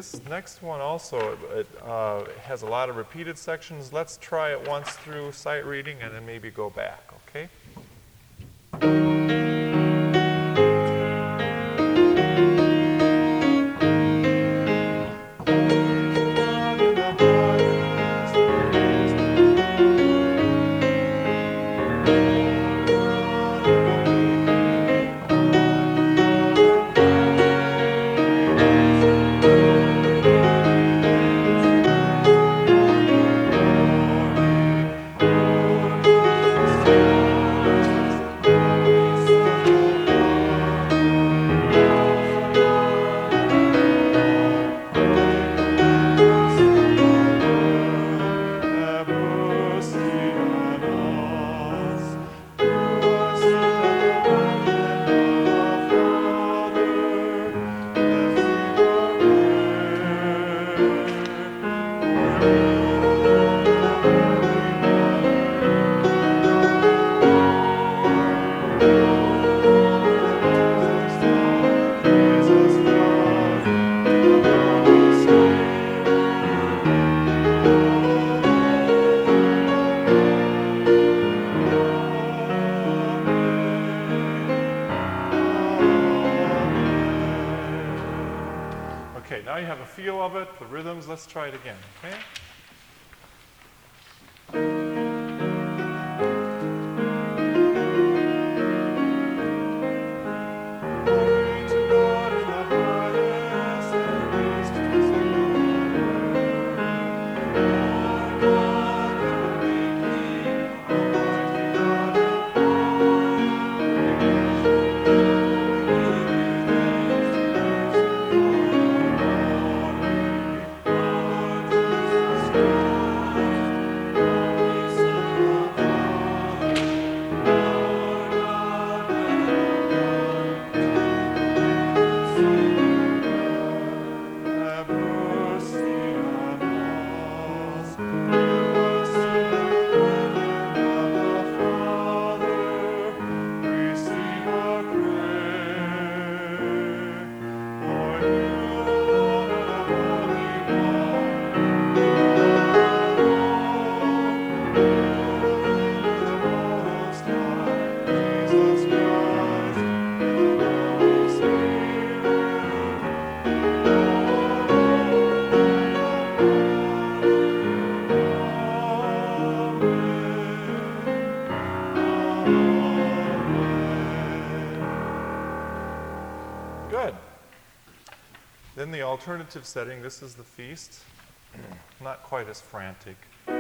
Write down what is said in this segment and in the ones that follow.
this next one also, it has a lot of repeated sections. Let's try it once through sight reading and then maybe go back, okay? Okay, now you have a feel of it, the rhythms. Let's try it again, okay? Good. Then the alternative setting, this is the feast. Not quite as frantic.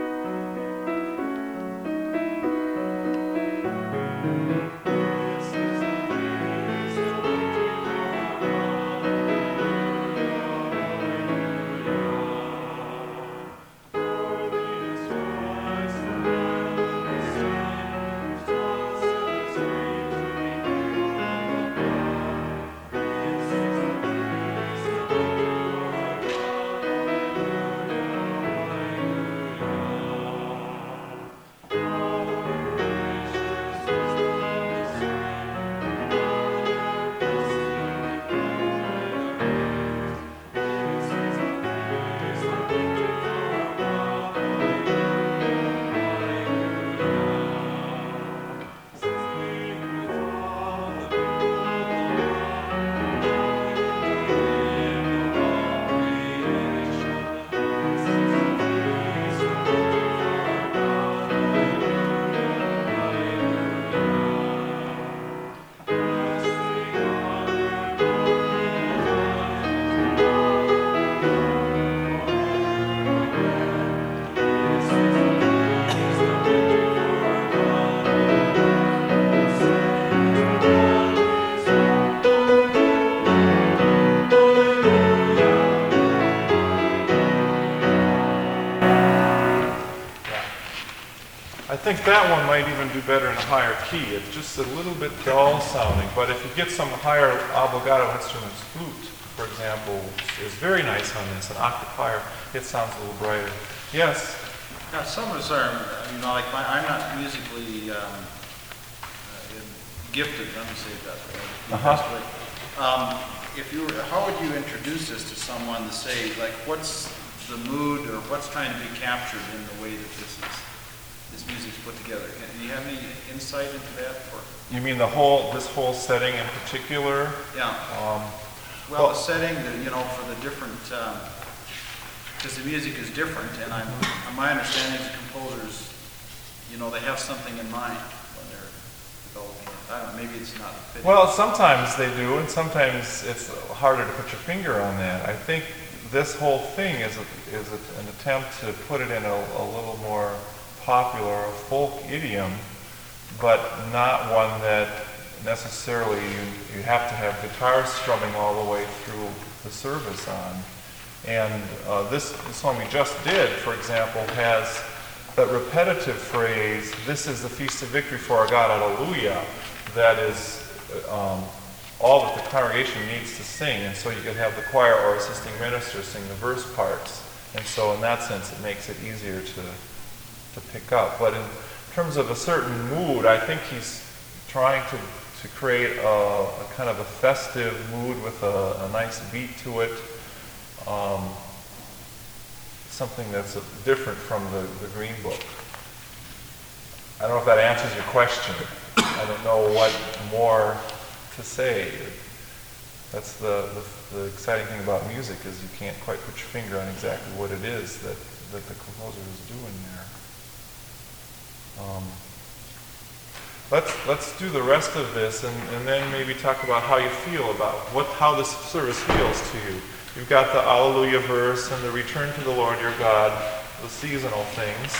I think that one might even do better in a higher key. It's just a little bit dull sounding, but if you get some higher obligato instruments, flute, for example, is very nice on this, an octave higher, it sounds a little brighter. Yes? Now, some of us are, like I'm not musically gifted, let me say it that way. if you were, how would you introduce this to someone to say, like, what's the mood or what's trying to be captured in the way that this music's put together? Do you have any insight into that? Or? You mean this whole setting in particular? Yeah. Well, the setting, for the different, because the music is different, and my understanding is the composers, they have something in mind when they're developing it. I don't know, maybe it's not fitting. Well, sometimes they do, and sometimes it's harder to put your finger on that. I think this whole thing is an attempt to put it in a little more popular, a folk idiom, but not one that necessarily you have to have guitar strumming all the way through the service on. And this one we just did, for example, has that repetitive phrase, "This is the feast of victory for our God, Alleluia," that is all that the congregation needs to sing. And so you could have the choir or assisting minister sing the verse parts. And so in that sense, it makes it easier to pick up. But in terms of a certain mood, I think he's trying to create a kind of a festive mood with a nice beat to it. Something that's different from the Green Book. I don't know if that answers your question. I don't know what more to say. That's the exciting thing about music is you can't quite put your finger on exactly what it is that the composer is doing there. Let's do the rest of this and then maybe talk about how you feel about how this service feels to you. You've got the Alleluia verse and the return to the Lord your God, the seasonal things.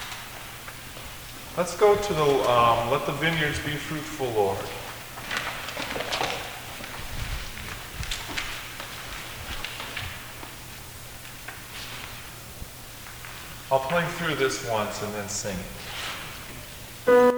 Let's go to the let the vineyards be fruitful, Lord. I'll play through this once and then sing it.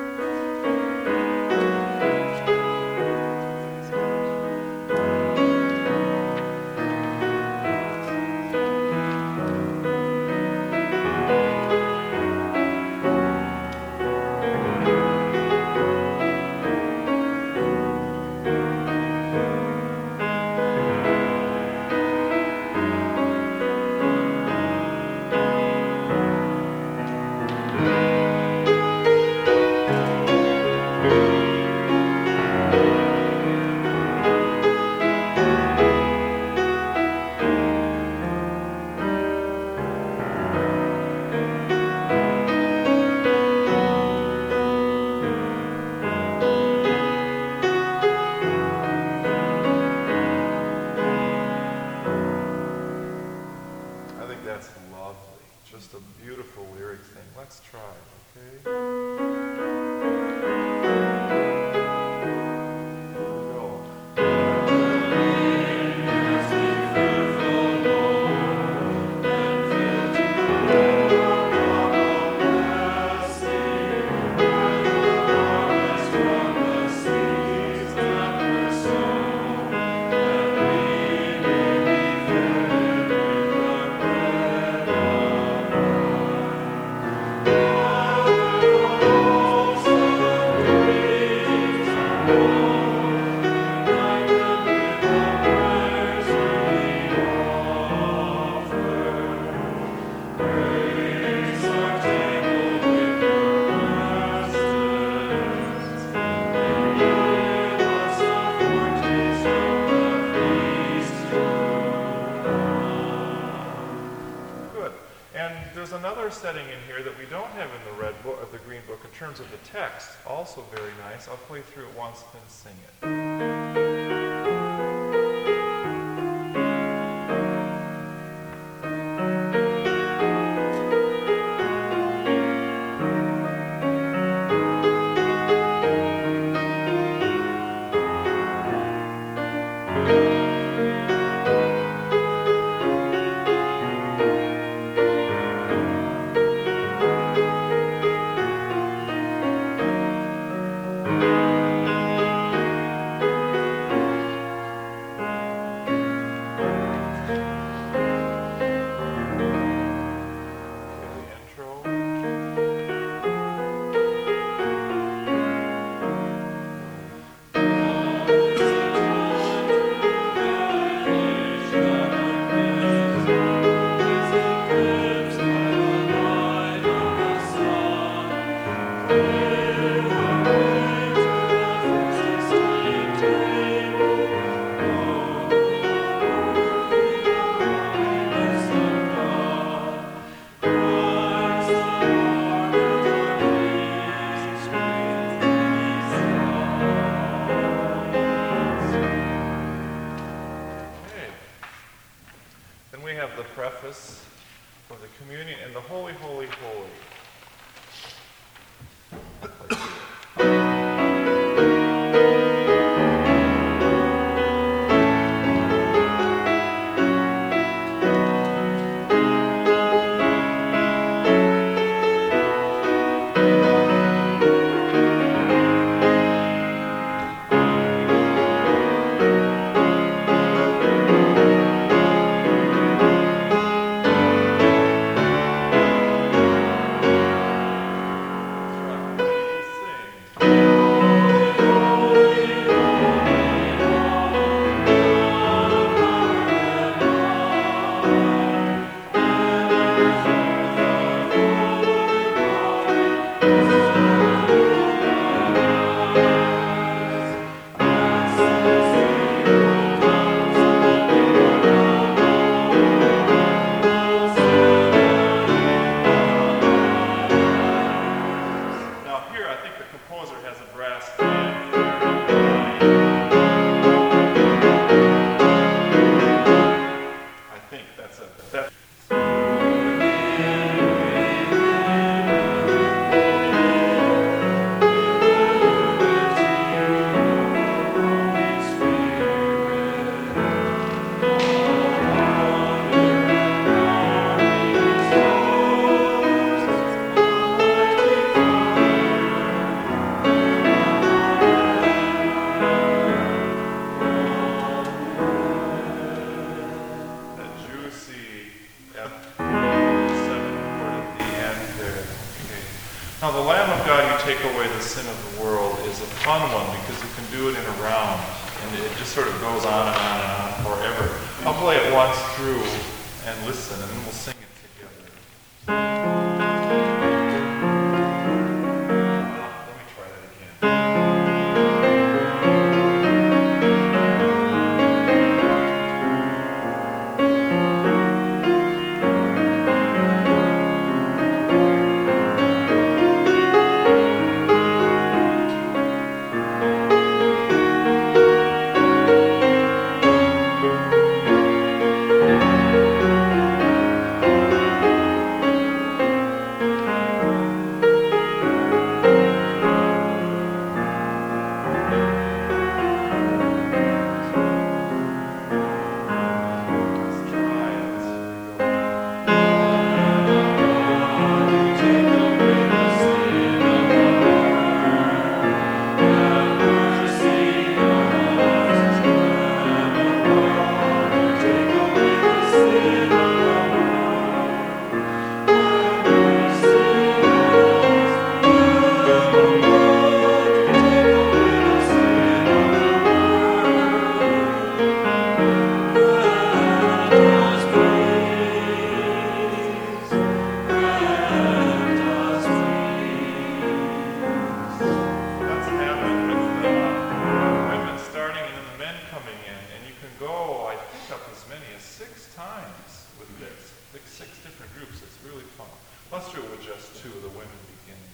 Just a beautiful lyric thing. Let's try, okay? Here we go. There's another setting in here that we don't have in the Red Book, of the Green Book, in terms of the text. Also very nice. I'll play through it once, then sing it. preface for the communion and the Holy, Holy, Holy. Now, the Lamb of God, you take away the sin of the world, is a fun one because you can do it in a round, and it just sort of goes on and on and on forever. I'll play it once through and listen, and then we'll sing it together. Let me try that again. Let's do it with just two of the women beginning,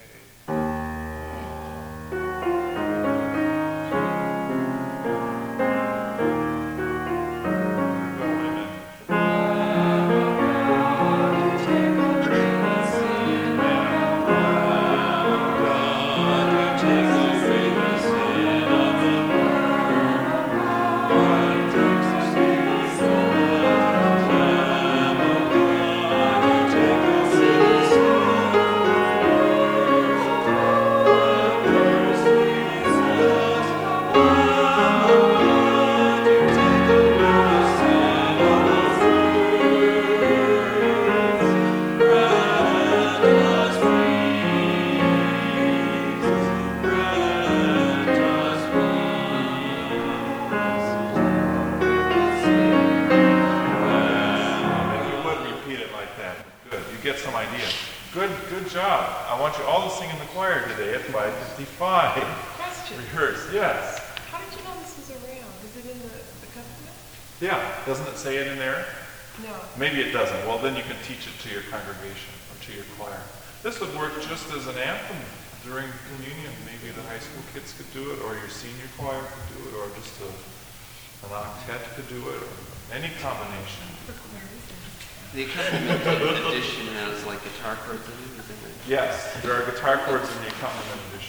get some idea. Good job. I want you all to sing in the choir today at 5:55. Question. Rehearse, yes. How did you know this was around? Is it in the covenant? Yeah, doesn't it say it in there? No. Maybe it doesn't. Well, then you can teach it to your congregation or to your choir. This would work just as an anthem during communion. Maybe the high school kids could do it, or your senior choir could do it, or just a An octet could do it, or any combination. The accompaniment edition has like guitar chords in it, is it? Yes, there are guitar chords in the accompaniment edition.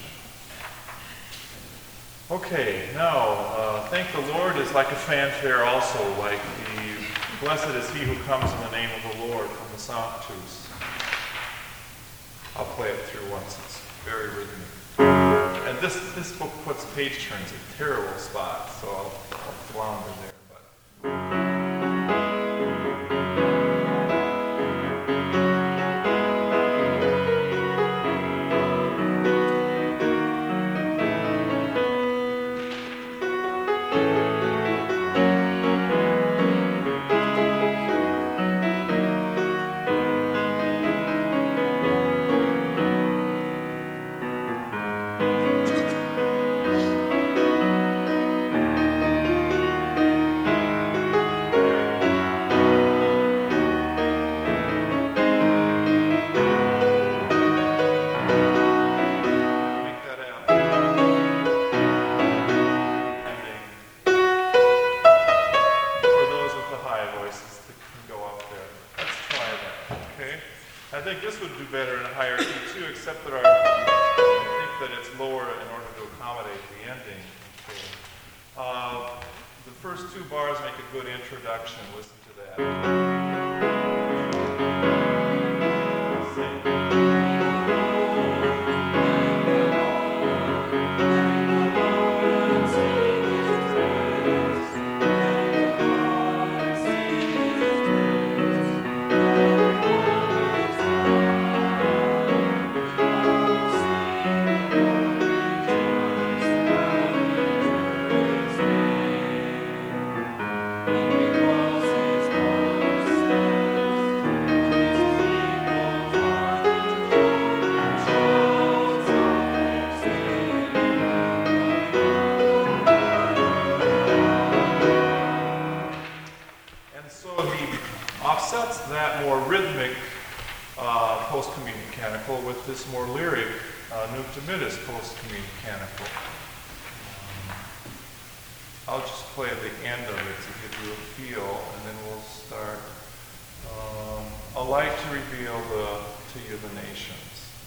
Okay, now, thank the Lord is like a fanfare also, like the blessed is he who comes in the name of the Lord from the Sanctus. I'll play it through once, it's very rhythmic. And this book puts page turns in terrible spots, so I'll flounder there. I think this would do better in a higher key too, except that I think that it's lower in order to accommodate the ending. Okay. The first two bars make a good introduction. Listen to that. Offsets that more rhythmic post-communicanical with this more lyric nunc-dimittis post-communicanical. I'll just play at the end of it to give you a feel, and then we'll start. A light to reveal to you the nations.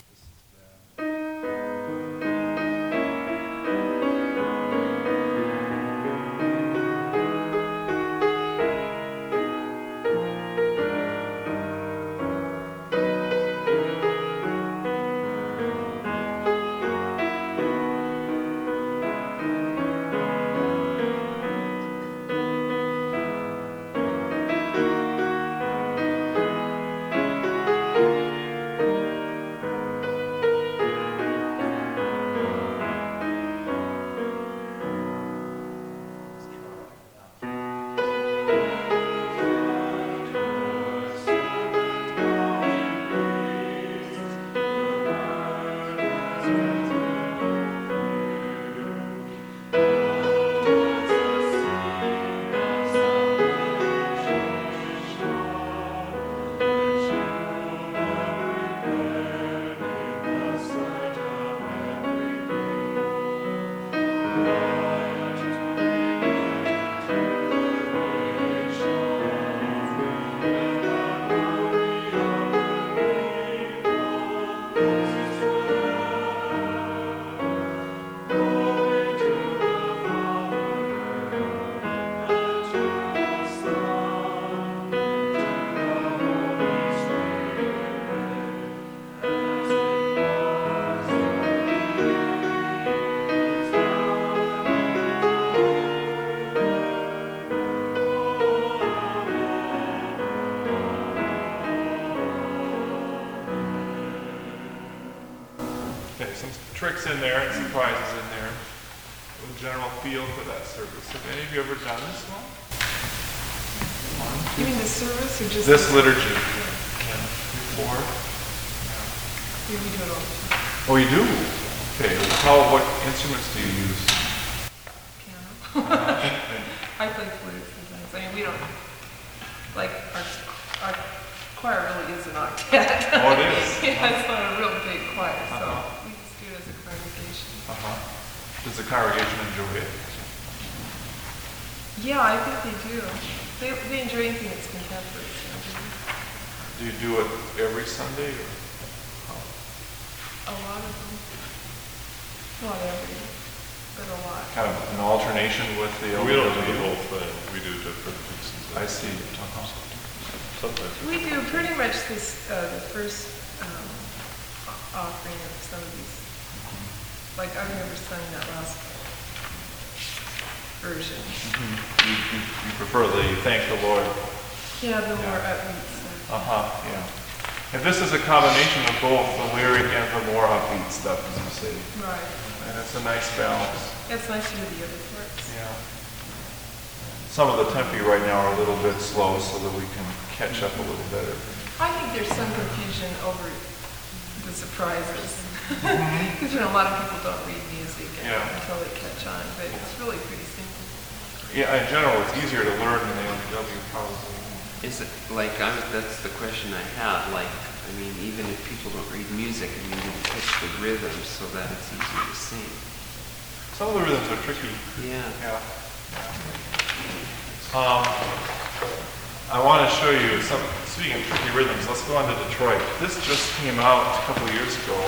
Some tricks in there and surprises in there. A general feel for that service. Have any of you ever done this one? You mean the service or just? This liturgy. Yeah. Before? Yeah, we do it all. Oh, you do? Okay. Well, what instruments do you use? Piano. I play flute sometimes. I mean, we don't, like, our choir really is an octet. Oh, it is? Yeah, it's not a real big choir, so we just do it as a congregation. Does the congregation enjoy it? Yeah, I think they do. They enjoy anything that's contemporary. So Do you do it every Sunday or? a lot of them. Not every, but a lot. Kind of an alternation with the We don't do the LBW? whole thing, we do different pieces. I see. Sometimes. We do pretty much this, the first offering of some of these. Like, I've never sung that last version. You prefer the Thank the Lord? Yeah, the more upbeat stuff. Uh-huh, yeah. And this is a combination of both the lyric and the more upbeat stuff, as you say. Right. And it's a nice balance. It's nice to hear the other parts. Yeah. Some of the tempi right now are a little bit slow so that we can catch up a little better. I think there's some confusion over the surprises. Because, a lot of people don't read music until they catch on, but it's really pretty simple. Yeah, in general, it's easier to learn than the LBW probably. Is it, like, that's the question I had, like, I mean, even if people don't read music, I mean, you pitch the rhythm so that it's easier to sing. Some of the rhythms are tricky. Yeah. Yeah. I want to show you some, speaking of tricky rhythms, let's go on to Detroit. This just came out a couple of years ago.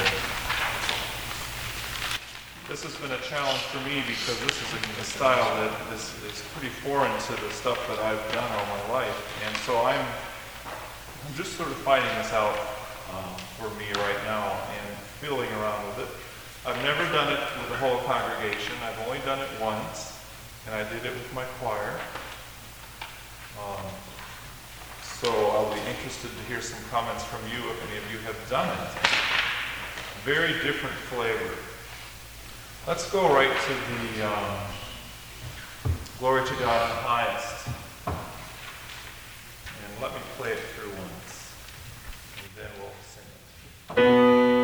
This has been a challenge for me because this is a style that is pretty foreign to the stuff that I've done all my life. And so I'm just sort of finding this out for me right now and fiddling around with it. I've never done it with the whole congregation. I've only done it once, and I did it with my choir. So I'll be interested to hear some comments from you if any of you have done it. Very different flavor. Let's go right to the Glory to God in the Highest. And let me play it through once, and then we'll sing it.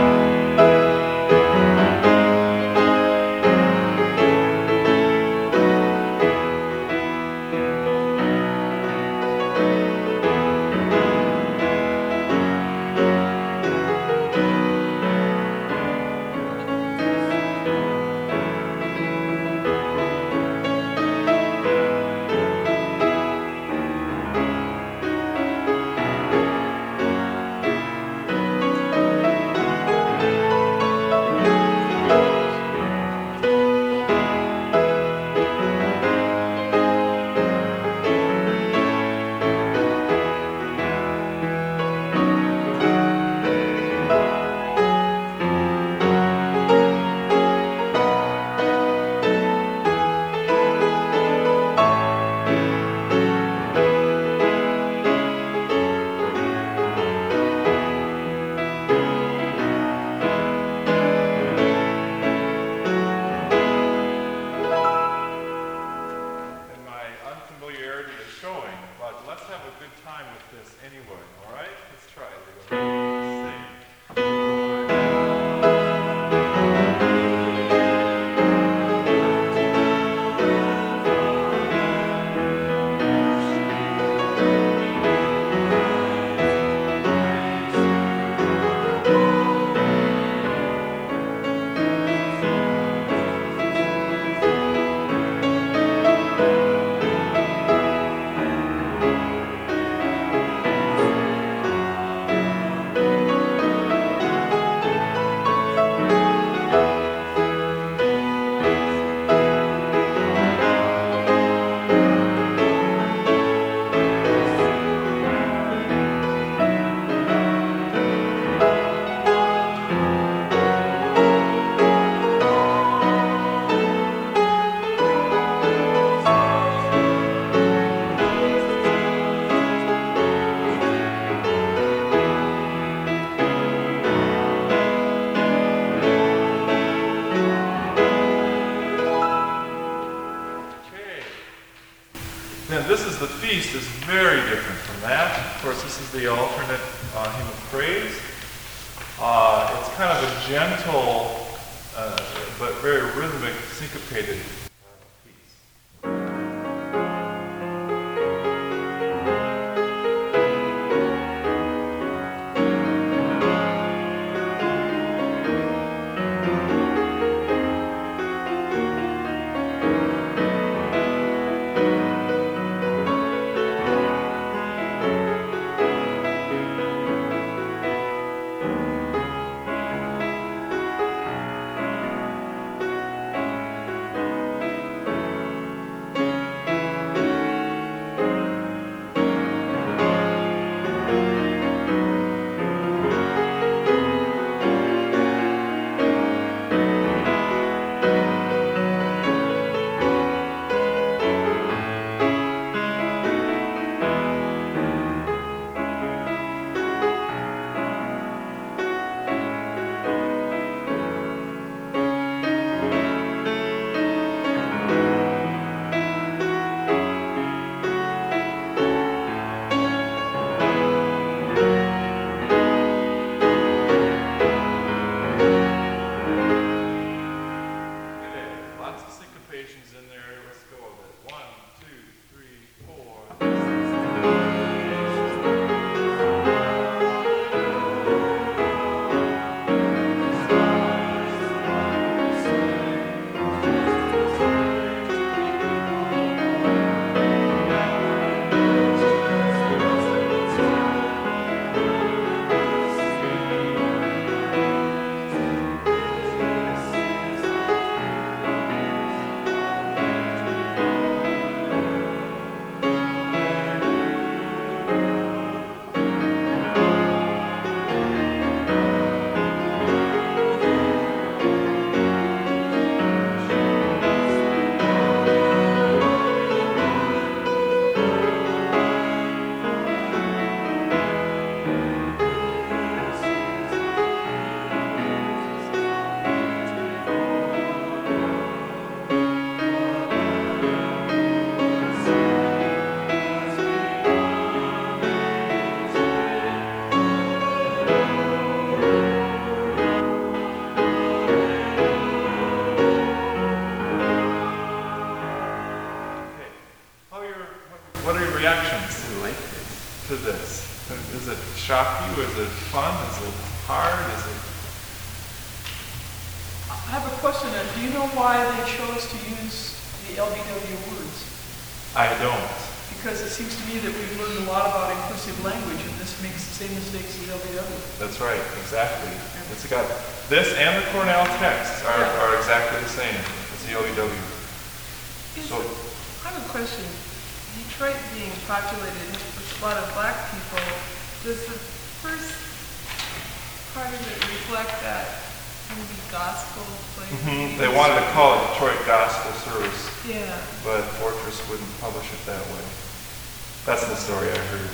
This is the feast is very different from that. Of course, this is the alternate hymn of praise. It's kind of a gentle but very rhythmic, syncopated piece. notations in there. Let's go with it. 1, 2, 3. What are your reactions I like this. to this? Does it shock you? Is it fun? Is it hard? Is it? I have a question. Do you know why they chose to use the LBW words? I don't. Because it seems to me that we've learned a lot about inclusive language, and this makes the same mistakes as LBW. That's right, exactly. It's got this and the Cornell texts are exactly the same as the OEW. So I have a question. Detroit being populated with a lot of black people, does the first part of it reflect that maybe gospel place? they wanted to call it Detroit Gospel Service, Yeah. but Fortress wouldn't publish it that way. That's the story I heard.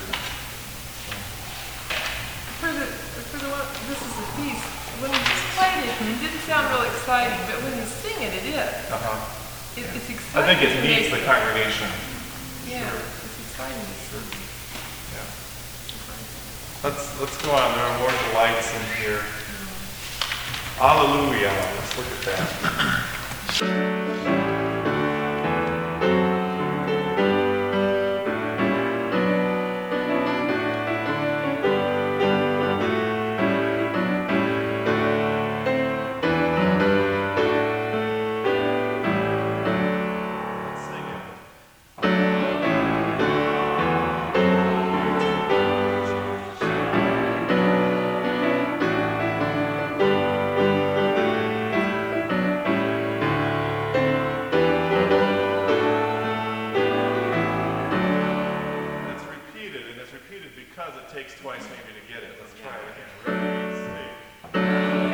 For the one, this is a piece. When it's played, it didn't sound real exciting, but when you sing it, it is. It's exciting. I think it to needs make the congregation. Yeah, it's exciting to see. Yeah. Let's go on. There are more delights in here. Hallelujah. Let's look at that. Let's sing it. It's repeated, and it's repeated because it takes twice maybe to get it. Let's try it again. Ready, steady.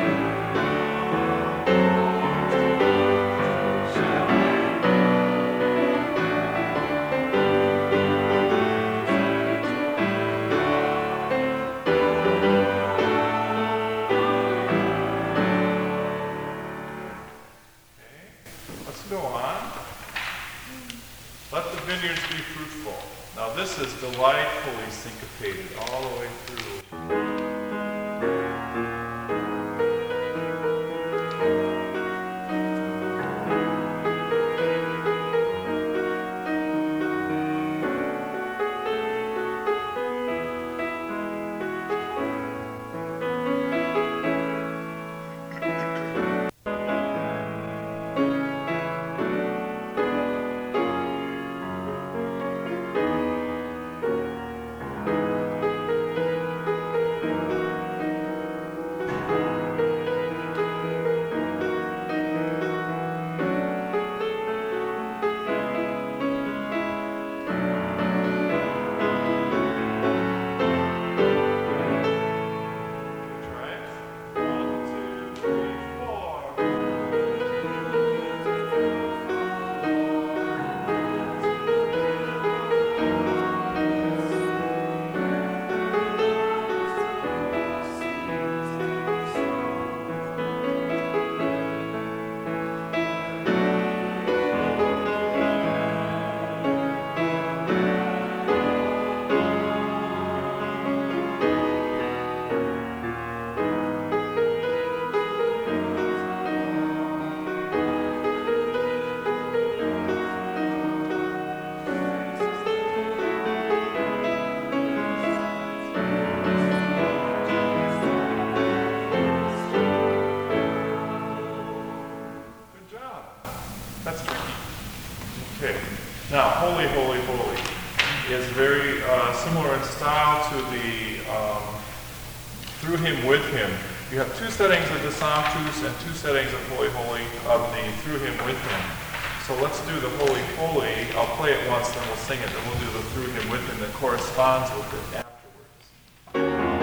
Okay, let's go on. Let the vineyards be fruitful. Now this is delightfully syncopated all the way through. Okay. Now, Holy, Holy, Holy is very similar in style to the Through Him, With Him. You have two settings of the Sanctus and two settings of Holy, Holy, of the Through Him, With Him. So let's do the Holy, Holy. I'll play it once, then we'll sing it, then we'll do the Through Him, With Him that corresponds with it afterwards.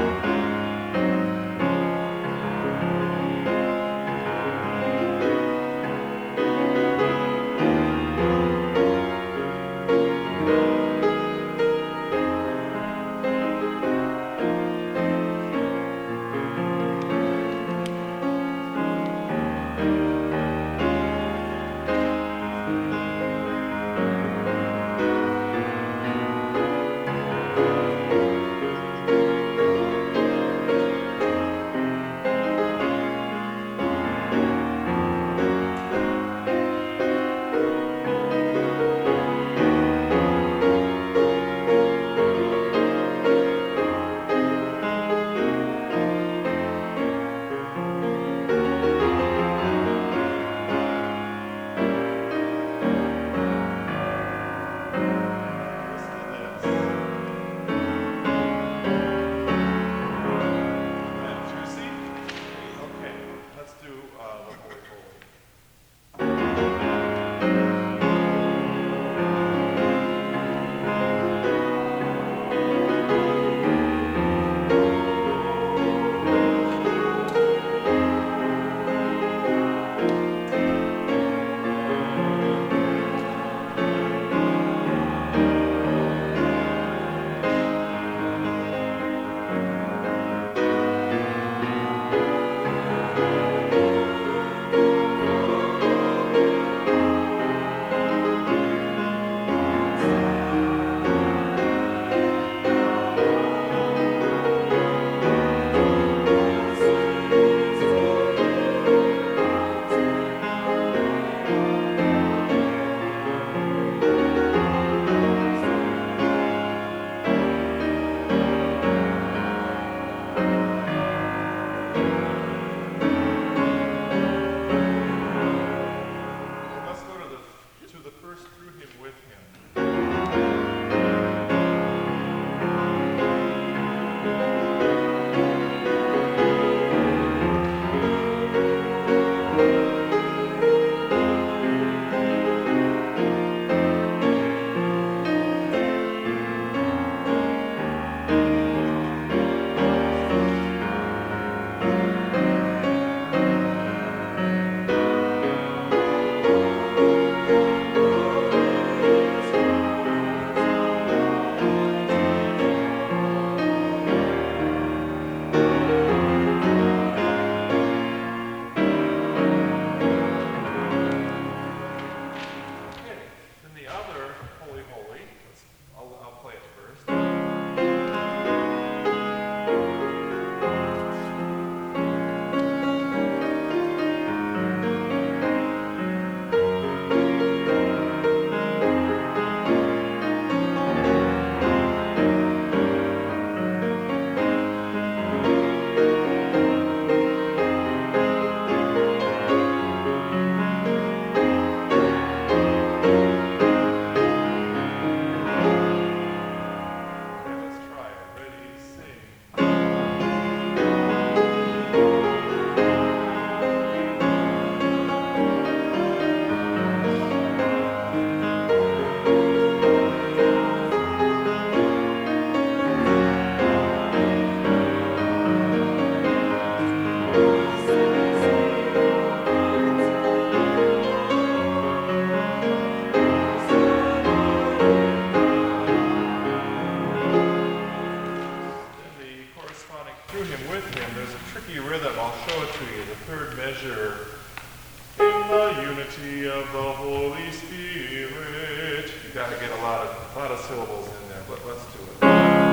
lot of syllables in there, but let's do it.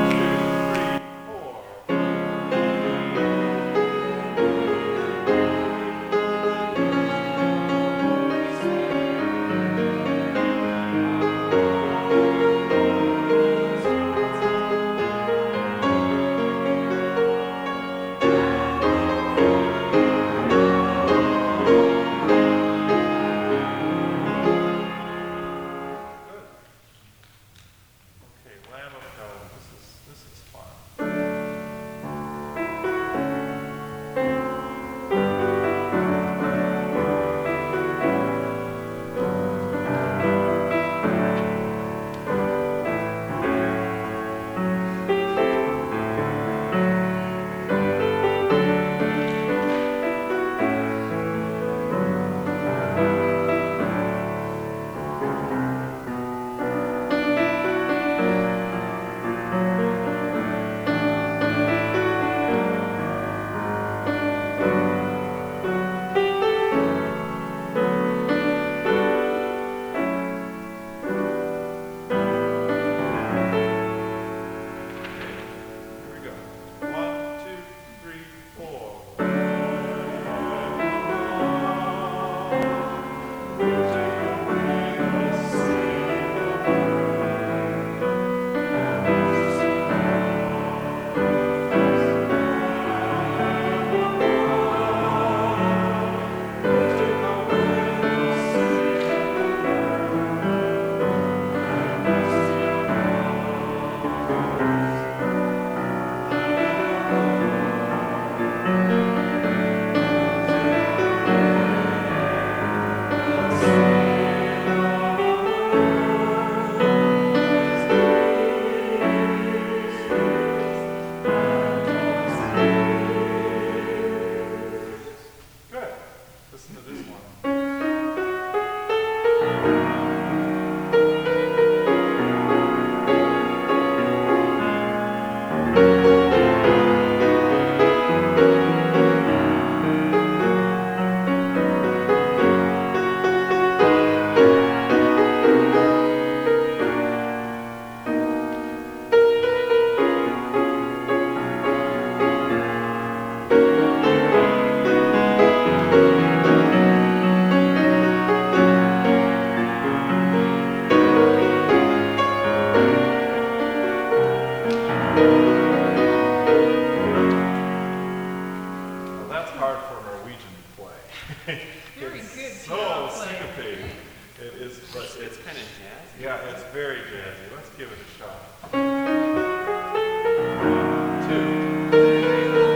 1, 2, 3, 4. jazzy. Yeah, it's very jazzy. Let's give it a shot. 1, 2.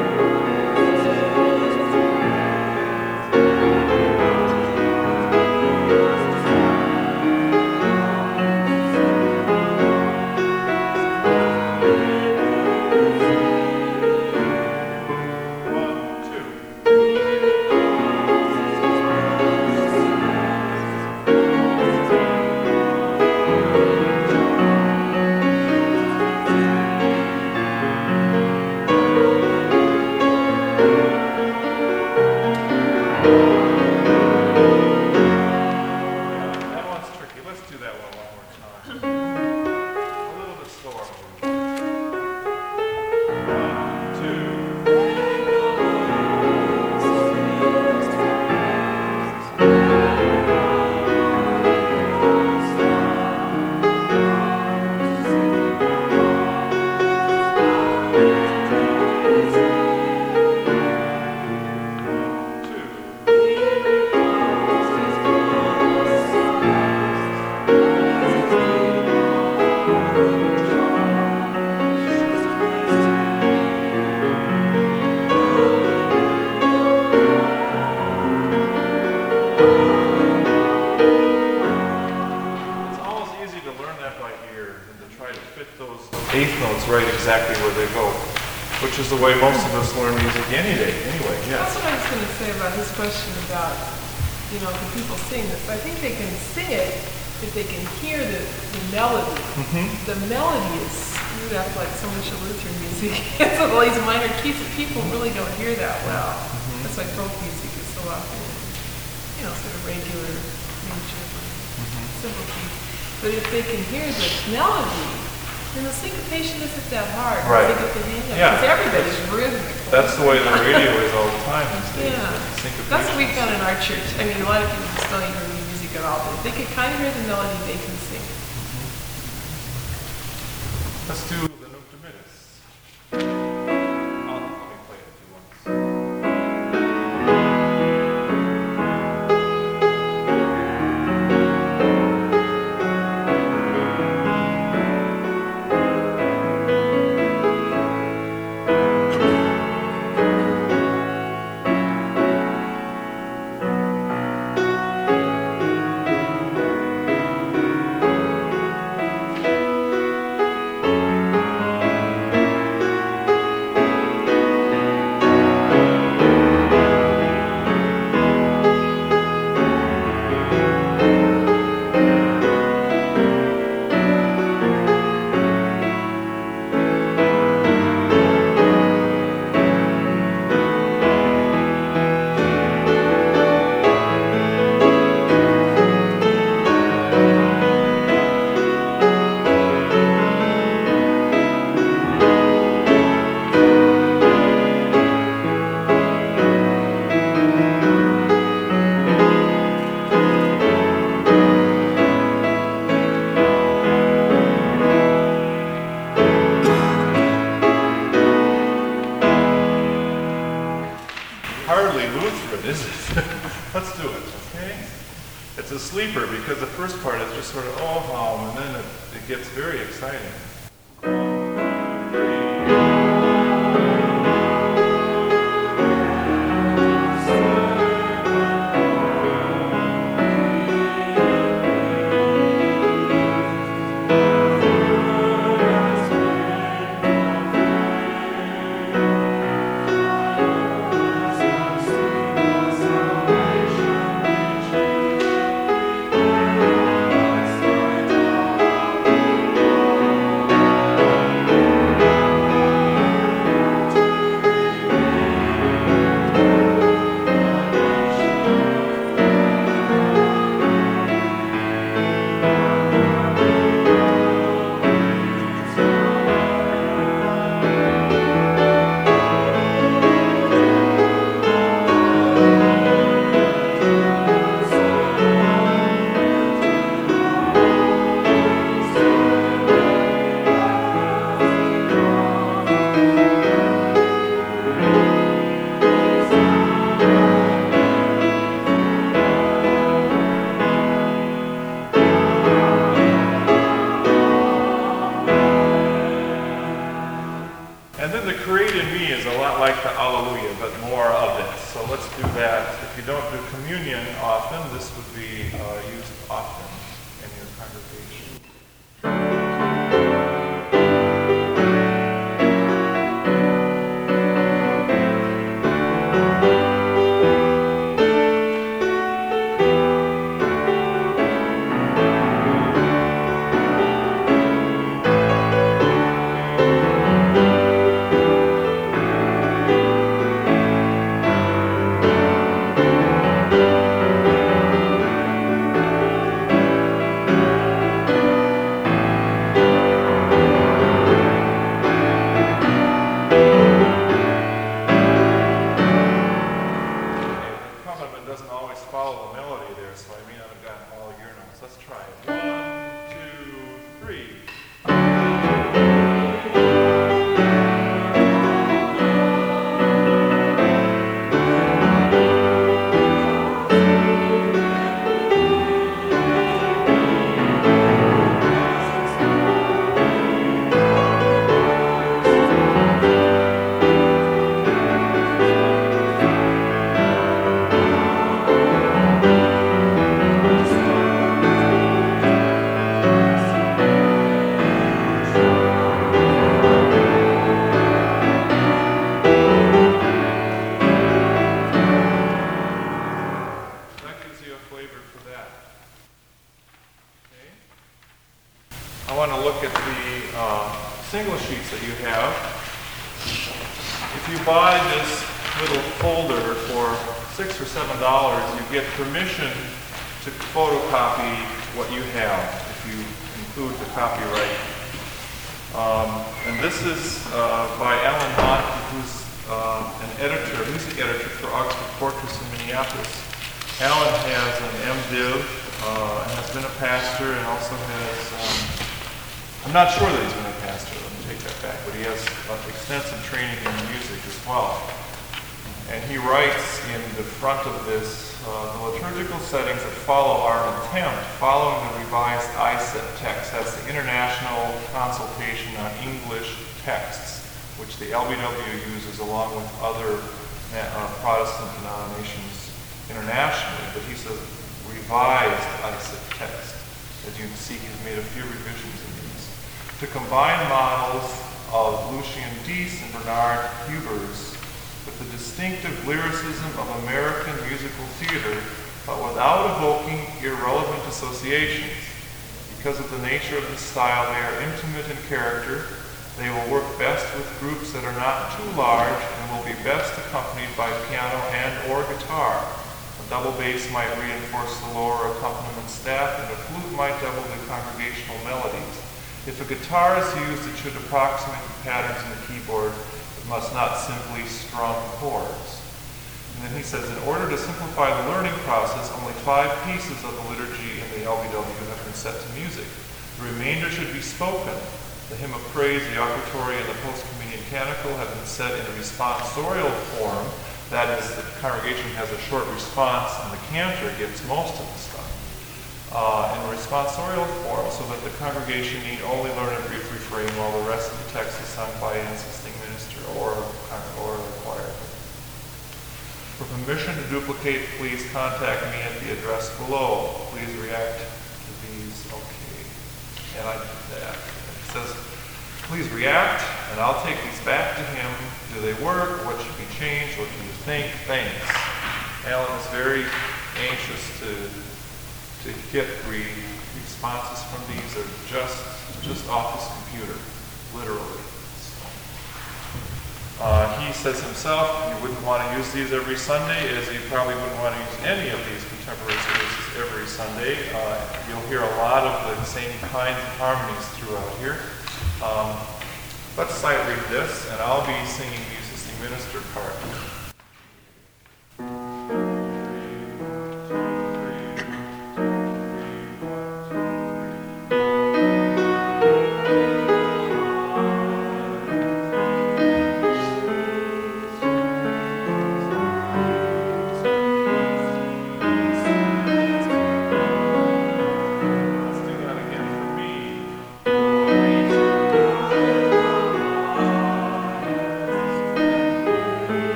That one's tricky. Let's do that one more time. A little bit slower. 2. It's almost easy to learn that by ear than to try to fit those eighth notes right exactly where they go, which is the way most of us learn music anyway. That's Yes. what I was going to say about his question about, can people sing this? I think they can sing it if they can hear the melody. The melody is screwed up like so much of Lutheran music. It's all these minor keys that people really don't hear that well. That's why folk music is so often, sort of regular major, simple keys. But if they can hear the melody, then the syncopation isn't that hard. Right. They get the hang of it. Yeah. Because everybody's rhythmical. That's the way the radio is all the time. Is the Yeah, syncopation. that's what we found in our church. I mean, a lot of people just don't even read music at all, but if they can kind of hear the melody, they can sing. Let's do the Nunc Dimittis. Let me play it if you want. Hardly Lutheran, is it? Let's do it, okay? It's a sleeper because the first part is just sort of oh hum, and then it gets very exciting. 1, 2, 3. communion often, this would be used often in your congregation. Doesn't always follow the melody there, so I may not have gotten all your notes. Let's try it. 1, 2, 3. I want to look at the single sheets that you have. If you buy this little folder for $6 or $7, you get permission to photocopy what you have if you include the copyright. And this is by Alan Mott, who's an editor. He's the editor for Augsburg Fortress in Minneapolis. Alan has an MDiv and has been a pastor and also has I'm not sure that he's been a pastor, let me take that back, but he has extensive training in music as well. And he writes in the front of this, the liturgical settings that follow are an attempt following the revised ICET text. That's the International Consultation on English Texts, which the LBW uses along with other Protestant denominations internationally. But he says revised ICET text. As you can see, he's made a few revisions in these. To combine models of Lucien Dies and Bernard Hubers with the distinctive lyricism of American musical theater, but without evoking irrelevant associations. Because of the nature of the style, they are intimate in character. They will work best with groups that are not too large and will be best accompanied by piano and or guitar. A double bass might reinforce the lower accompaniment staff, and a flute might double the congregational melodies. If a guitar is used, it should approximate the patterns in the keyboard. It must not simply strum chords. And then he says, in order to simplify the learning process, only 5 pieces of the liturgy in the LBW have been set to music. The remainder should be spoken. The hymn of praise, the offertory, and the post-communion canticle have been set in a responsorial form. That is, the congregation has a short response, and the cantor gets most of the stuff. In a responsorial form, so that the congregation need only learn a brief refrain while the rest of the text is sung by an assisting minister or a choir. For permission to duplicate, please contact me at the address below. Please react to these. Okay. And I did that. It says, please react, and I'll take these back to him. Do they work? What should be changed? What do you think? Thanks. Alan is very anxious to get responses from these. They're just off his computer, literally. He says himself he wouldn't want to use these every Sunday, as he probably wouldn't want to use any of these contemporary services every Sunday. You'll hear a lot of the same kinds of harmonies throughout here. Let's sight read this, and I'll be singing the assisting minister part.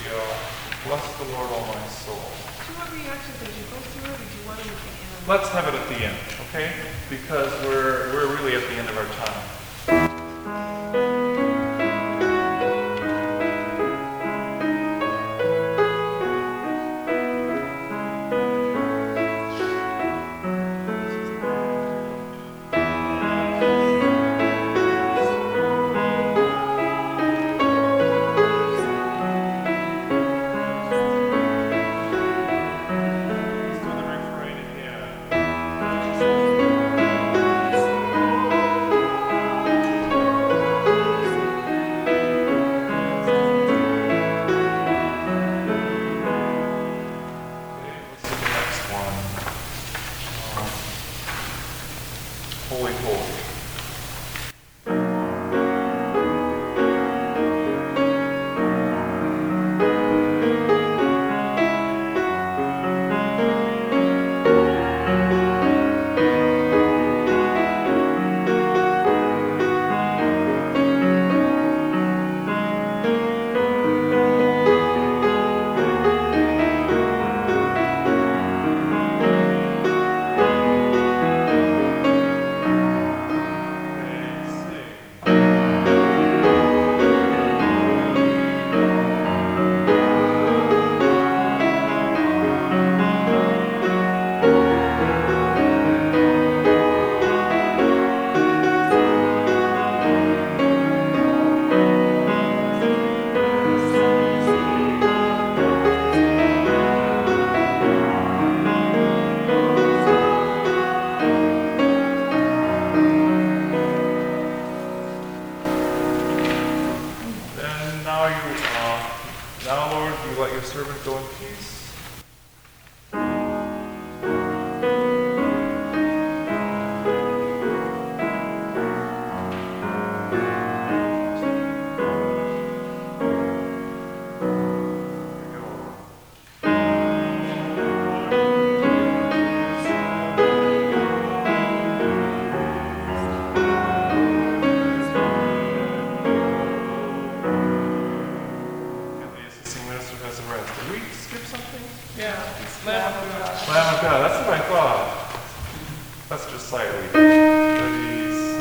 Bless the Lord, all my soul. Do you want reaction as you go through it, or do you want to make it end? Let's have it at the end, okay? Because we're really at the end of our time. Let's do the refrain again. Okay, let's do the next one. Holy, holy. Okay, sing. Then now, Lord, you let your servant go in peace. And the assisting minister has the rest. Did we skip something? Yeah, it's Lamb of God. Lamb of God, that's what I thought. That's just slightly. But he's